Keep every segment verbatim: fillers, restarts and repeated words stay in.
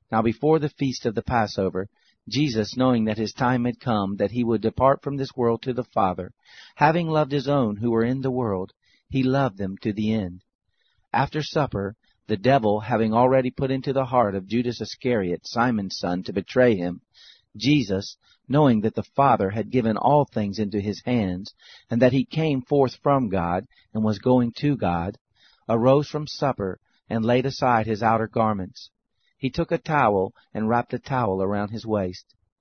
Now before the feast of the Passover, Jesus, knowing that his time had come, that he would depart from this world to the Father, having loved his own who were in the world, he loved them to the end. After supper, the devil, having already put into the heart of Judas Iscariot, Simon's son, to betray him, Jesus, knowing that the Father had given all things into his hands, and that he came forth from God, and was going to God, arose from supper, and laid aside his outer garments. He took a towel, and wrapped a towel around his waist.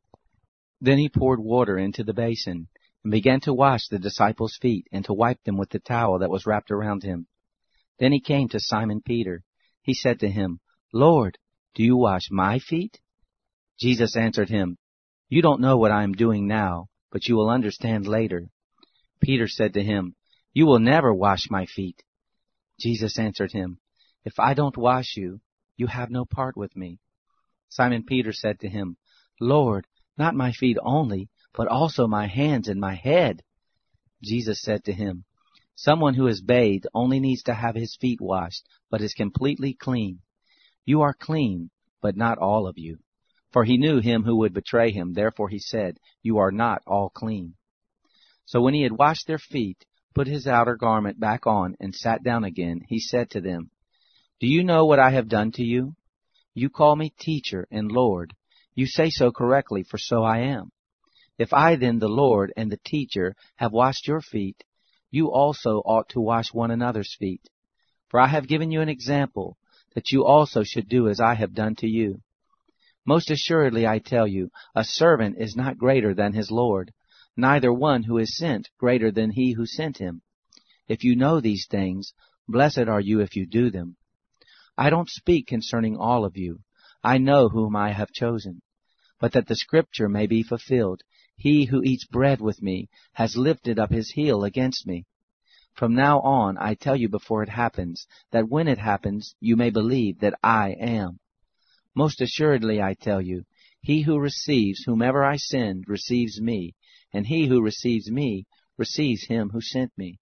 Then he poured water into the basin, and began to wash the disciples' feet, and to wipe them with the towel that was wrapped around him. Then he came to Simon Peter. He said to him, Lord, do you wash my feet? Jesus answered him, You don't know what I am doing now, but you will understand later. Peter said to him, You will never wash my feet. Jesus answered him, If I don't wash you, you have no part with me. Simon Peter said to him, Lord, not my feet only, but also my hands and my head. Jesus said to him, Someone who is bathed only needs to have his feet washed, but is completely clean. You are clean, but not all of you. For he knew him who would betray him, therefore he said, You are not all clean. So when he had washed their feet, put his outer garment back on, and sat down again, he said to them, Do you know what I have done to you? You call me teacher and Lord. You say so correctly, for so I am. If I then, the Lord and the teacher, have washed your feet, you also ought to wash one another's feet. For I have given you an example, that you also should do as I have done to you. Most assuredly I tell you, a servant is not greater than his Lord, neither one who is sent greater than he who sent him. If you know these things, blessed are you if you do them. I don't speak concerning all of you. I know whom I have chosen. But that the scripture may be fulfilled, he who eats bread with me has lifted up his heel against me. From now on I tell you before it happens, that when it happens you may believe that I am. Most assuredly I tell you, he who receives whomever I send receives me, and he who receives me receives him who sent me.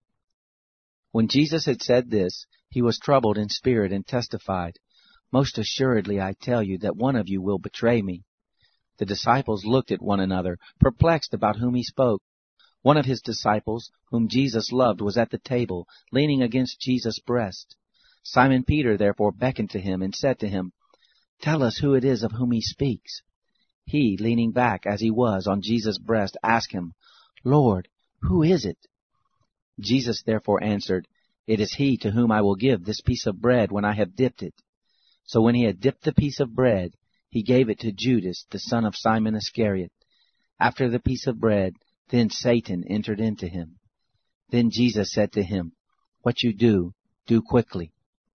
When Jesus had said this, he was troubled in spirit and testified, Most assuredly I tell you that one of you will betray me. The disciples looked at one another, perplexed about whom he spoke. One of his disciples, whom Jesus loved, was at the table, leaning against Jesus' breast. Simon Peter therefore beckoned to him and said to him, Tell us who it is of whom he speaks. He, leaning back as he was on Jesus' breast, asked him, Lord, who is it? Jesus therefore answered, It is he to whom I will give this piece of bread when I have dipped it. So when he had dipped the piece of bread, he gave it to Judas, the son of Simon Iscariot. After the piece of bread, then Satan entered into him. Then Jesus said to him, What you do, do quickly.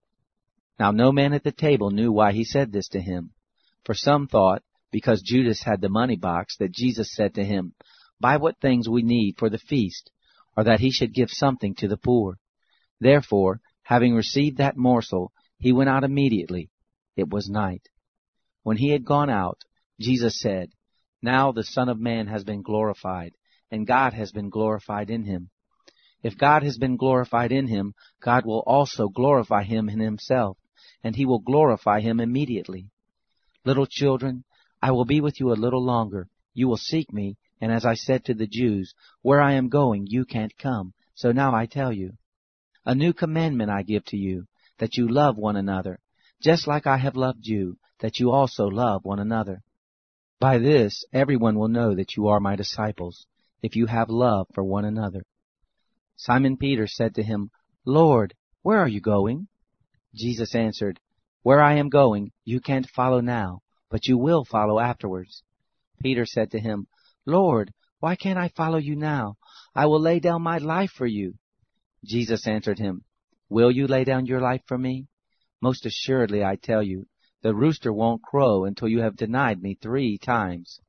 Now no man at the table knew why he said this to him. For some thought, because Judas had the money box, that Jesus said to him, Buy what things we need for the feast, or that he should give something to the poor. Therefore, having received that morsel, he went out immediately. It was night. When he had gone out, Jesus said, Now the Son of Man has been glorified, and God has been glorified in him. If God has been glorified in him, God will also glorify him in himself, and he will glorify him immediately. Little children, I will be with you a little longer. You will seek me, and as I said to the Jews, Where I am going, you can't come. So now I tell you. A new commandment I give to you, that you love one another, just like I have loved you, that you also love one another. By this everyone will know that you are my disciples, if you have love for one another. Simon Peter said to him, Lord, where are you going? Jesus answered, Where I am going, you can't follow now, but you will follow afterwards. Peter said to him, Lord, why can't I follow you now? I will lay down my life for you. Jesus answered him, Will you lay down your life for me? Most assuredly I tell you, the rooster won't crow until you have denied me three times.